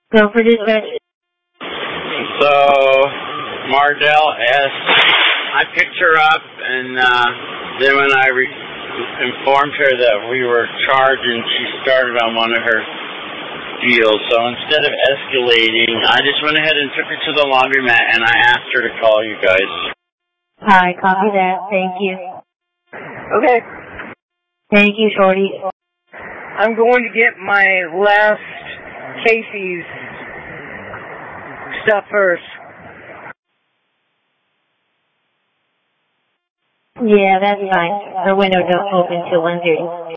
Go for dispatch. So, Mardell S., I picked her up, and then when I informed her that we were charging, she started on one of her deals. So instead of escalating, I just went ahead and took her to the laundromat, and I asked her to call you guys. Alright, copy that. Thank you. Okay. Thank you, Shorty. I'm going to get my last Casey's stuff first. Yeah, that's fine. Her window don't open till 1:30.